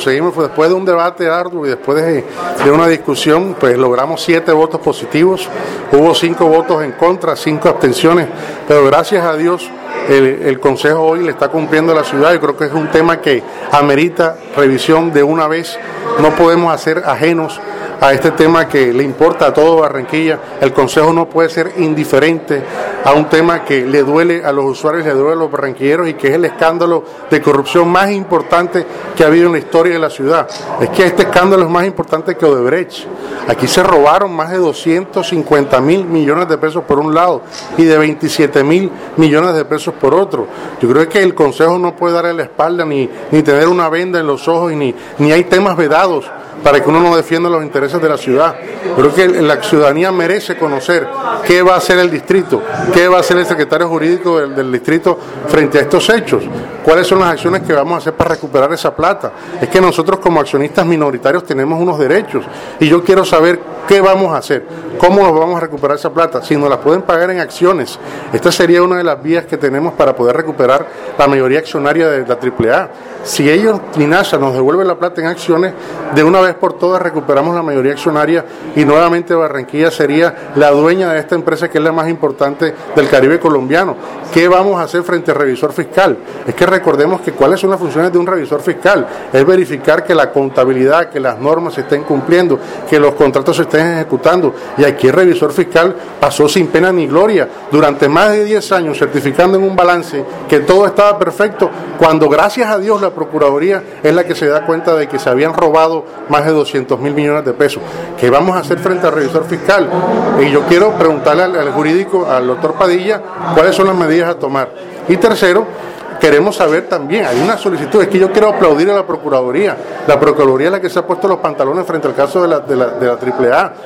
conseguimos, fue después de un debate arduo y después de una discusión, pues logramos 7 votos positivos, hubo 5 votos en contra, 5 abstenciones, pero gracias a Dios el Consejo hoy le está cumpliendo a la ciudad. Yo creo que es un tema que amerita revisión de una vez. No podemos hacer ajenos a este tema que le importa a todo Barranquilla. El Consejo no puede ser indiferente a un tema que le duele a los usuarios, le duele a los barranquilleros y que es el escándalo de corrupción más importante que ha habido en la historia de la ciudad. Es que este escándalo es más importante que Odebrecht. Aquí se robaron más de 250.000 millones de pesos por un lado y de 27.000 millones de pesos por otro. Yo creo que el Consejo no puede darle la espalda ni tener una venda en los ojos ni hay temas vedados para que uno no defienda los intereses de la ciudad. Creo que la ciudadanía merece conocer qué va a hacer el distrito, qué va a hacer el secretario jurídico del distrito frente a estos hechos, cuáles son las acciones que vamos a hacer para recuperar esa plata. Es que nosotros como accionistas minoritarios tenemos unos derechos y yo quiero saber qué vamos a hacer, cómo nos vamos a recuperar esa plata, si nos la pueden pagar en acciones. Esta sería una de las vías que tenemos para poder recuperar la mayoría accionaria de la AAA. Si ellos, Minasa, nos devuelven la plata en acciones, de una vez por todas recuperamos la mayoría accionaria y nuevamente Barranquilla sería la dueña de esta empresa que es la más importante del Caribe colombiano. ¿Qué vamos a hacer frente al revisor fiscal? Es que recordemos que cuáles son las funciones de un revisor fiscal. Es verificar que la contabilidad, que las normas se estén cumpliendo, que los contratos se estén ejecutando. Y aquí el revisor fiscal pasó sin pena ni gloria durante más de 10 años certificando en un balance que todo estaba perfecto, cuando gracias a Dios la Procuraduría es la que se da cuenta de que se habían robado más de 200.000 millones de pesos. ¿Qué vamos a hacer frente al revisor fiscal? Y yo quiero preguntarle al jurídico, al doctor Padilla, cuáles son las medidas a tomar. Y tercero, queremos saber también, hay una solicitud, es que yo quiero aplaudir a la Procuraduría. La Procuraduría es la que se ha puesto los pantalones frente al caso de la AAA.